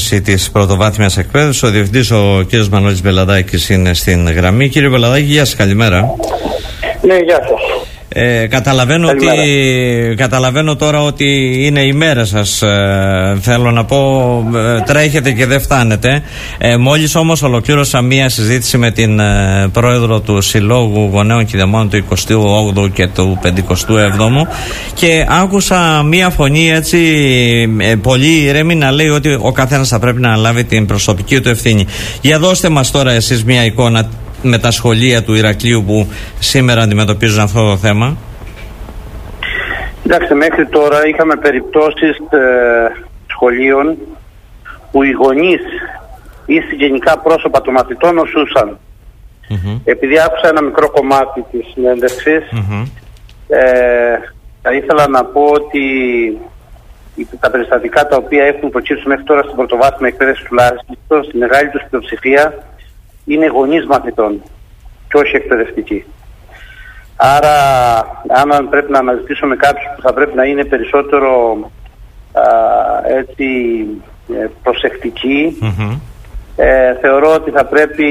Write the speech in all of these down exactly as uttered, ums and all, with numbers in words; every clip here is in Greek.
διεύθυνση της πρωτοβάθμιας εκπαίδευσης. Ο διευθυντής, ο κ. Μανώλης Μπελαδάκης, είναι στην γραμμή. Κύριε Μπελαδάκη, γεια σας, καλημέρα. Ναι, γεια σας. Ε, καταλαβαίνω, ότι, καταλαβαίνω τώρα ότι είναι η μέρα σας, ε, θέλω να πω, ε, τρέχετε και δεν φτάνετε. Ε, μόλις όμως ολοκλήρωσα μία συζήτηση με την ε, πρόεδρο του Συλλόγου Γονέων και Δαιμόνων του εικοστού όγδοου και του πενηκοστού έβδομου και άκουσα μία φωνή έτσι ε, πολύ ηρέμη να λέει ότι ο καθένας θα πρέπει να αναλάβει την προσωπική του ευθύνη. Για δώστε μας τώρα εσείς μία εικόνα με τα σχολεία του Ηρακλείου που σήμερα αντιμετωπίζουν αυτό το θέμα. Κοιτάξτε, μέχρι τώρα είχαμε περιπτώσεις ε, σχολείων που οι γονείς ή συγγενικά πρόσωπα των μαθητών νοσούσαν. Mm-hmm. Επειδή άκουσα ένα μικρό κομμάτι της συνέντευξης, mm-hmm. ε, θα ήθελα να πω ότι τα περιστατικά τα οποία έχουν προκύψει μέχρι τώρα στην πρωτοβάθμια εκπαίδευση τουλάχιστον, στη μεγάλη τους πλειοψηφία, είναι γονείς μαθητών και όχι εκπαιδευτικοί. Άρα, αν πρέπει να αναζητήσουμε κάποιους που θα πρέπει να είναι περισσότερο α, έτσι, προσεκτικοί, mm-hmm. ε, θεωρώ ότι θα πρέπει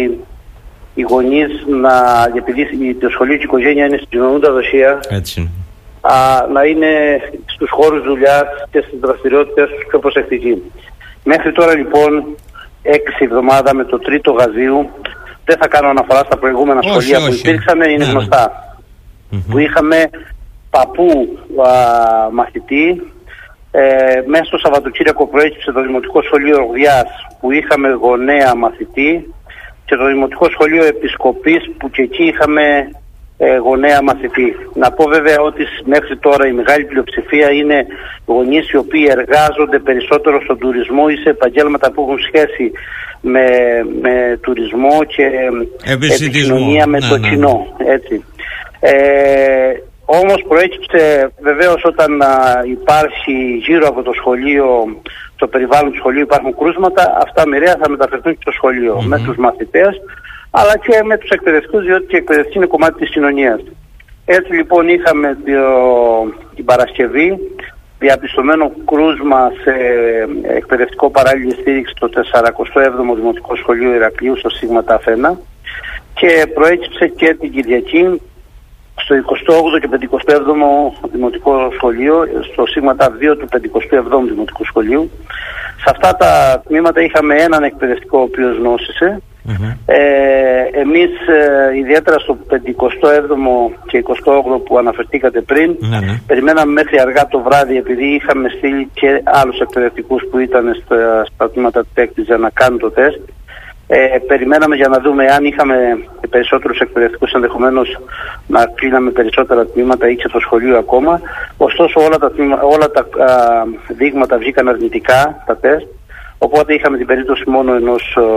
οι γονείς να, επειδή το σχολείο και η οικογένεια είναι συγκοινωνούντα δοσία, α, να είναι στους χώρους δουλειάς και στις δραστηριότητες τους πιο προσεκτικοί. Μέχρι τώρα λοιπόν, έξι εβδομάδα με το τρίτο γαζίου, δεν θα κάνω αναφορά στα προηγούμενα όχι, σχολεία όχι. που υπήρξαν, είναι ναι, γνωστά. Ναι. Που είχαμε παππού α, μαθητή, ε, μέσα στο Σαββατοκύριακο προέκυψε το Δημοτικό Σχολείο Ρογδιάς που είχαμε γονέα μαθητή και το Δημοτικό Σχολείο Επισκοπής που και εκεί είχαμε ε, γονέα μαθητή. Να πω βέβαια ότι μέχρι τώρα η μεγάλη πλειοψηφία είναι γονείς οι οποίοι εργάζονται περισσότερο στον τουρισμό ή σε επαγγέλματα που έχουν σχέση με, με τουρισμό και επικοινωνία με ναι, το ναι. κοινό. Έτσι. Ε, όμως προέκυψε βεβαίως όταν α, υπάρχει γύρω από το σχολείο, το περιβάλλον του σχολείου υπάρχουν κρούσματα, αυτά μοιραία θα μεταφερθούν και στο σχολείο mm-hmm. με τους μαθητές αλλά και με τους εκπαιδευτικούς, διότι και η εκπαιδευτική είναι κομμάτι της κοινωνίας. Έτσι λοιπόν είχαμε το, την Παρασκευή διαπιστωμένο κρούσμα σε εκπαιδευτικό παράλληλη στήριξη στο σαρακοστό έβδομο Δημοτικό Σχολείο Ηρακλείου στο Σίγμα Ταφένα και προέκυψε και την Κυριακή στο εικοστό όγδοο και πενηκοστό έβδομο Δημοτικό Σχολείο, στο Σίγμα Ταφ δύο του πενηκοστού εβδόμου Δημοτικού Σχολείου. Σε αυτά τα τμήματα είχαμε έναν εκπαιδευτικό ο οποίος νόσησε. Mm-hmm. Ε, εμείς ε, ιδιαίτερα στο πενηκοστό έβδομο και εικοστό όγδοο που αναφερθήκατε πριν mm-hmm. περιμέναμε μέχρι αργά το βράδυ, επειδή είχαμε στείλει και άλλους εκπαιδευτικούς που ήταν στα, στα τμήματα του τέκτης για να κάνουν το τεστ. Ε, περιμέναμε για να δούμε αν είχαμε περισσότερους εκπαιδευτικούς, ενδεχομένως να κλείναμε περισσότερα τμήματα ή και το σχολείο ακόμα. Ωστόσο όλα τα, όλα τα α, δείγματα βγήκαν αρνητικά, τα τεστ. Οπότε είχαμε την περίπτωση μόνο ενός ο,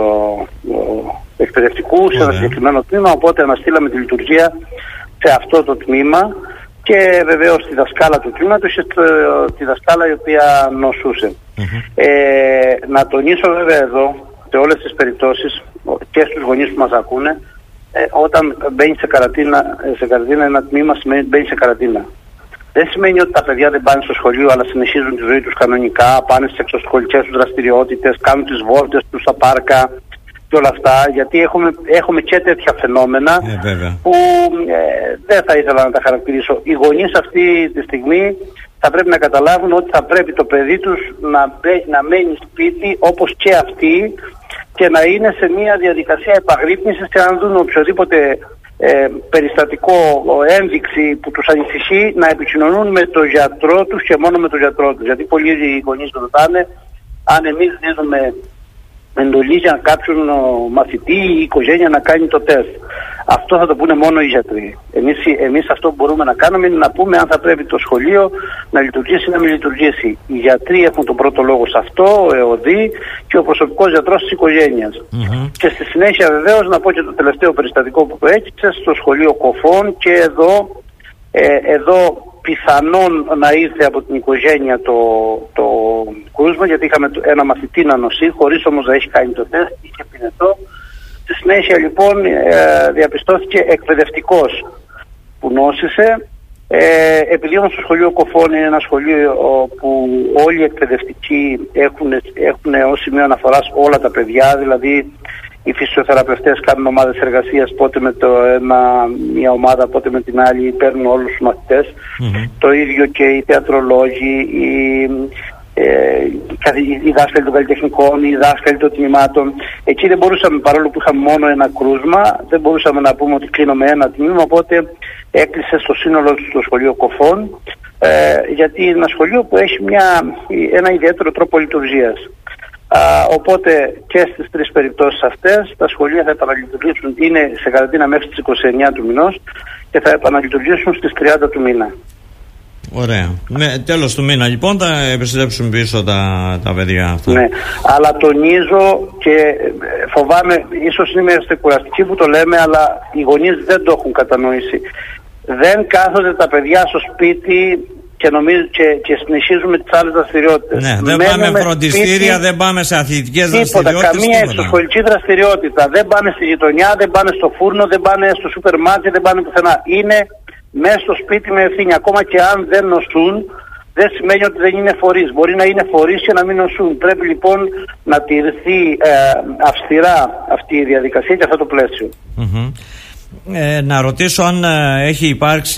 ο, εκπαιδευτικού σε ένα συγκεκριμένο τμήμα, οπότε αναστήλαμε τη λειτουργία σε αυτό το τμήμα και βεβαίως τη δασκάλα του τμήματος και τη δασκάλα η οποία νοσούσε. Mm-hmm. Ε, να τονίσω βέβαια εδώ, σε όλες τις περιπτώσεις και στους γονείς που μας ακούνε, ε, όταν μπαίνει σε καραντίνα, σε καραντίνα ένα τμήμα σημαίνει ότι μπαίνει σε καραντίνα. Δεν σημαίνει ότι τα παιδιά δεν πάνε στο σχολείο αλλά συνεχίζουν τη ζωή τους κανονικά, πάνε στις εξωσχολικές τους δραστηριότητες, κάνουν τις βόλτες τους στα πάρκα και όλα αυτά, γιατί έχουμε, έχουμε και τέτοια φαινόμενα ε, που ε, δεν θα ήθελα να τα χαρακτηρίσω. Οι γονείς αυτή τη στιγμή θα πρέπει να καταλάβουν ότι θα πρέπει το παιδί τους να, να μένει σπίτι όπως και αυτοί και να είναι σε μια διαδικασία επαγρύπνησης και αν δουν οποιοδήποτε Ε, περιστατικό ένδειξη που τους ανησυχεί να επικοινωνούν με τον γιατρό τους και μόνο με τον γιατρό τους, γιατί πολλοί οι γονείς ρωτάνε αν εμείς δίνουμε εντολή για κάποιον μαθητή ή η οικογένεια να κάνει το τεστ. Αυτό θα το πούνε μόνο οι γιατροί. Εμείς, εμείς αυτό που μπορούμε να κάνουμε είναι να πούμε αν θα πρέπει το σχολείο να λειτουργήσει ή να μην λειτουργήσει. Οι γιατροί έχουν τον πρώτο λόγο σε αυτό, ο ΕΟΔΗ και ο προσωπικός γιατρός της οικογένειας. Mm-hmm. Και στη συνέχεια βεβαίως να πω και το τελευταίο περιστατικό που προέκυψε στο σχολείο Κοφών και εδώ, ε, εδώ πιθανόν να ήρθε από την οικογένεια το, το κρούσμα, γιατί είχαμε ένα μαθητή να νοσεί χωρίς όμως να έχει κάνει το τεστ, είχε πινετό. Στη συνέχεια λοιπόν ε, διαπιστώθηκε εκπαιδευτικός που νόσησε Ε, επειδή όμως το σχολείο Κοφών είναι ένα σχολείο όπου όλοι οι εκπαιδευτικοί έχουν, έχουν ως σημείο αναφοράς όλα τα παιδιά, δηλαδή οι φυσιοθεραπευτές κάνουν ομάδες εργασίας, πότε με το ένα, μια ομάδα, πότε με την άλλη, παίρνουν όλους τους μαθητές. Mm-hmm. Το ίδιο και οι θεατρολόγοι, οι, ε, οι δάσκαλοι των καλλιτεχνικών, οι δάσκαλοι των τμήματων. Εκεί δεν μπορούσαμε, παρόλο που είχαμε μόνο ένα κρούσμα, δεν μπορούσαμε να πούμε ότι κλείνουμε ένα τμήμα, οπότε έκλεισε στο σύνολο του το σχολείο Κοφών, ε, γιατί είναι ένα σχολείο που έχει μια, ένα ιδιαίτερο τρόπο λειτουργίας. Α, οπότε και στις τρεις περιπτώσεις αυτές τα σχολεία θα επαναλειτουργήσουν, είναι σε καραντίνα μέχρι τις είκοσι εννέα του μηνός και θα επαναλειτουργήσουν στις τριάντα του μήνα. Ωραία. Με, τέλος του μήνα λοιπόν θα επιστρέψουν πίσω τα, τα παιδιά αυτά. Ναι, αλλά τονίζω και φοβάμαι, ίσως είμαστε κουραστικοί που το λέμε, αλλά οι γονείς δεν το έχουν κατανοήσει. Δεν κάθονται τα παιδιά στο σπίτι και, νομίζω, και, και συνεχίζουμε τις άλλες δραστηριότητες. Ναι, δεν Μένουμε πάμε φροντιστήρια, σπίτι, δεν πάμε σε αθλητικές δραστηριότητες. Τίποτα, καμία εξωσχολική δραστηριότητα. Δεν πάνε στη γειτονιά, δεν πάνε στο φούρνο, δεν πάνε στο σούπερ μάρκετ, δεν πάνε πουθενά. Είναι μέσα στο σπίτι με ευθύνη. Ακόμα και αν δεν νοσούν, δεν σημαίνει ότι δεν είναι φορείς. Μπορεί να είναι φορείς και να μην νοσούν. Πρέπει λοιπόν να τηρηθεί ε, αυστηρά αυτή η διαδικασία και αυτό το πλαίσιο. Mm-hmm. Ε, να ρωτήσω αν ε, έχει υπάρξει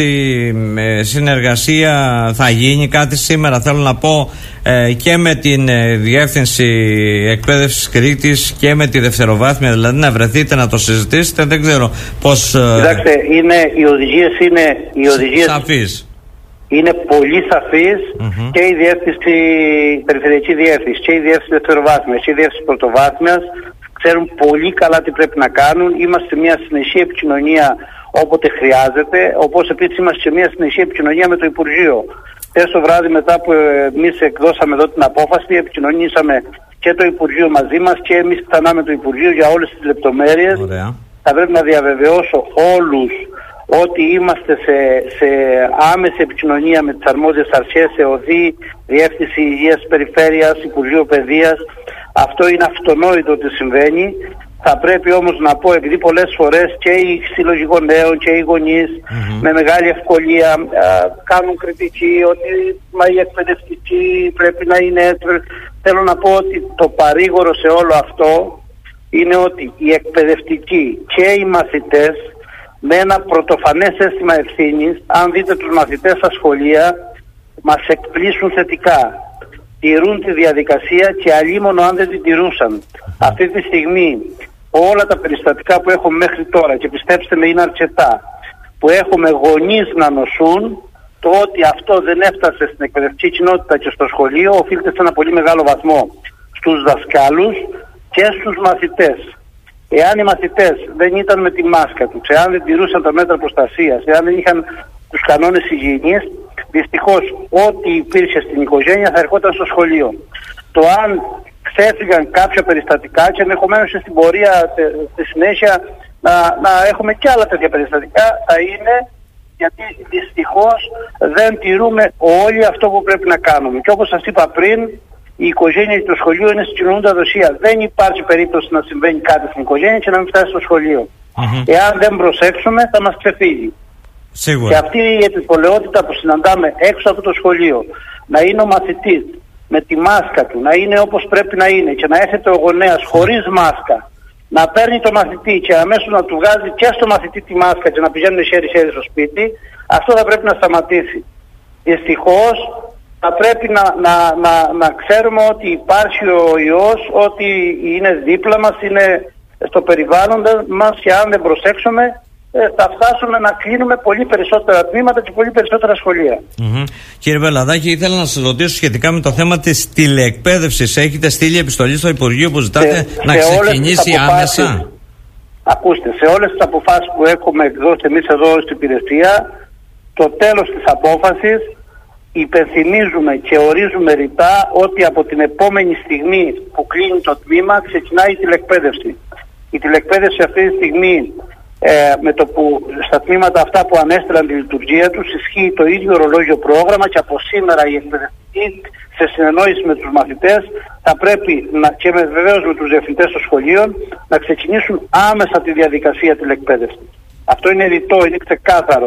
ε, συνεργασία, θα γίνει κάτι σήμερα, θέλω να πω, ε, και με την ε, Διεύθυνση Εκπαίδευσης Κρήτης και με τη δευτεροβάθμια, δηλαδή να βρεθείτε να το συζητήσετε, δεν ξέρω πώς... Ε... Κοιτάξτε, είναι, οι οδηγίες είναι... Οι οδηγίες... Σαφείς. Είναι πολύ σαφής mm-hmm. και η διεύθυνση, η Περιφερειακή Διεύθυνση και η Διεύθυνση Δευτεροβάθμιας και η Διεύθυνση Πρωτοβάθμιας ξέρουν πολύ καλά τι πρέπει να κάνουν. Είμαστε σε μια συνεχή επικοινωνία όποτε χρειάζεται, όπως επίσης είμαστε σε μια συνεχή επικοινωνία με το Υπουργείο. Χθες το βράδυ, μετά που εμείς εκδώσαμε εδώ την απόφαση, επικοινωνήσαμε και το Υπουργείο μαζί μας και εμείς ξανά με το Υπουργείο για όλες τις λεπτομέρειες. Ωραία. Θα πρέπει να διαβεβαιώσω όλους ότι είμαστε σε, σε άμεση επικοινωνία με τις αρμόδιες αρχές, ΕΟΔΗ, Διεύθυνση Υγείας Περιφέρειας, Υπουργείο Παιδείας. Αυτό είναι αυτονόητο ότι συμβαίνει. Θα πρέπει όμως να πω, επειδή πολλές φορές και οι σύλλογοι γονέων και οι γονείς mm-hmm. με μεγάλη ευκολία α, κάνουν κριτική ότι μα οι εκπαιδευτικοί πρέπει να είναι... Θέλω να πω ότι το παρήγορο σε όλο αυτό είναι ότι οι εκπαιδευτικοί και οι μαθητές με ένα πρωτοφανές αίσθημα ευθύνης, αν δείτε τους μαθητές στα σχολεία, μας εκπλήσουν θετικά. Τηρούν τη διαδικασία και αλίμονο αν δεν την τηρούσαν. Αυτή τη στιγμή όλα τα περιστατικά που έχουμε μέχρι τώρα, και πιστέψτε με είναι αρκετά, που έχουμε γονείς να νοσούν, το ότι αυτό δεν έφτασε στην εκπαιδευτική κοινότητα και στο σχολείο οφείλεται σε ένα πολύ μεγάλο βαθμό στους δασκάλους και στους μαθητές. Εάν οι μαθητές δεν ήταν με τη μάσκα τους, εάν δεν τηρούσαν τα μέτρα προστασίας, εάν δεν είχαν τους κανόνες υγιεινής, δυστυχώς ό,τι υπήρχε στην οικογένεια θα ερχόταν στο σχολείο. Το αν ξέφυγαν κάποια περιστατικά και ενδεχομένως στην πορεία στη συνέχεια να, να έχουμε και άλλα τέτοια περιστατικά, θα είναι γιατί δυστυχώς δεν τηρούμε όλοι αυτό που πρέπει να κάνουμε. Και όπως σας είπα πριν, η οικογένεια και το σχολείο είναι συγκοινωνούντα δοσία. Δεν υπάρχει περίπτωση να συμβαίνει κάτι στην οικογένεια και να μην φτάσει στο σχολείο. Mm-hmm. Εάν δεν προσέξουμε θα μας ξεφύγει. Σίγουρα. Και αυτή η επιπολαιότητα που συναντάμε έξω από το σχολείο, να είναι ο μαθητής με τη μάσκα του, να είναι όπως πρέπει να είναι και να έρχεται ο γονέας χωρίς μάσκα, να παίρνει το μαθητή και αμέσως να του βγάζει και στο μαθητή τη μάσκα και να πηγαίνουν χέρι-χέρι στο σπίτι, αυτό θα πρέπει να σταματήσει. Δυστυχώς θα πρέπει να, να, να, να ξέρουμε ότι υπάρχει ο ιός, ότι είναι δίπλα μας, είναι στο περιβάλλον μας και αν δεν προσέξουμε θα φτάσουμε να κλείνουμε πολύ περισσότερα τμήματα και πολύ περισσότερα σχολεία. Mm-hmm. Κύριε Πελαδάκη, ήθελα να σας ρωτήσω σχετικά με το θέμα της τηλεεκπαίδευσης. Έχετε στείλει επιστολή στο Υπουργείο που ζητάτε σε, να σε ξεκινήσει αποφάσεις, άμεσα? Ακούστε, σε όλες τις αποφάσεις που έχουμε εκδώσει εμείς εδώ στην υπηρεσία, το τέλος της απόφασης υπενθυμίζουμε και ορίζουμε ρητά ότι από την επόμενη στιγμή που κλείνει το τμήμα ξεκινάει η τηλεεκπαίδευση. Η τηλεεκπαίδευση αυτή τη στιγμή, Ε, με το που στα τμήματα αυτά που ανέστηλαν τη λειτουργία τους ισχύει το ίδιο ορολόγιο πρόγραμμα και από σήμερα οι εκπαιδευτικοί σε συνεννόηση με τους μαθητές θα πρέπει να, και με, βεβαίως με τους διευθυντές των σχολείων να ξεκινήσουν άμεσα τη διαδικασία τηλεκπαίδευσης. Αυτό είναι ρητό, είναι ξεκάθαρο. Και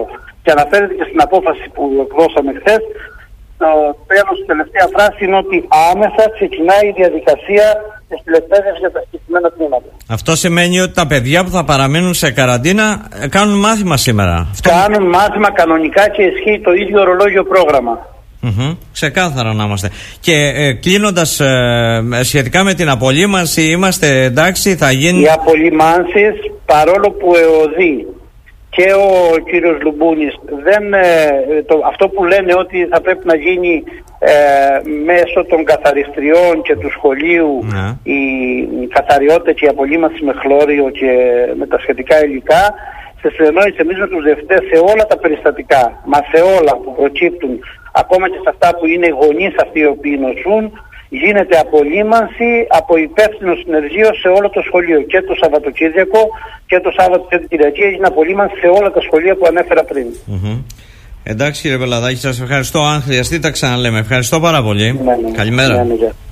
Και αναφέρεται και στην απόφαση που εκδώσαμε χθες. Το τέλος, η τελευταία φράση είναι ότι άμεσα ξεκινάει η διαδικασία της τηλεκπαίδευσης για τα συγκεκριμένα τμήματα. Αυτό σημαίνει ότι τα παιδιά που θα παραμείνουν σε καραντίνα κάνουν μάθημα σήμερα. Κάνουν μάθημα κανονικά και ισχύει το ίδιο ορολόγιο πρόγραμμα. Mm-hmm. Ξεκάθαρα να είμαστε. Και ε, κλείνοντας ε, σχετικά με την απολύμανση, είμαστε εντάξει, θα γίνει. Οι απολύμανσεις, παρόλο που ΕΟΔΗ και ο κύριος Λουμπούνης δεν, ε, το, αυτό που λένε ότι θα πρέπει να γίνει ε, μέσω των καθαριστριών και του σχολείου yeah. η, η καθαριότητα και η απολύμανση με χλώριο και με τα σχετικά υλικά, σε συνεννόηση εμείς με τους διευθυντές σε όλα τα περιστατικά, μα σε όλα που προκύπτουν, ακόμα και σε αυτά που είναι οι γονείς αυτοί οι οποίοι νοσούν, γίνεται απολύμανση από υπεύθυνο συνεργείο σε όλο το σχολείο. Και το Σαββατοκύριακο και το Σάββατο και την Κυριακή έγινε απολύμανση σε όλα τα σχολεία που ανέφερα πριν. Mm-hmm. Εντάξει κύριε Πελαδάκη, σας ευχαριστώ. Αν χρειαστεί τα ξαναλέμε. Ευχαριστώ πάρα πολύ. Ναι, ναι, Καλημέρα. Ναι, ναι, ναι.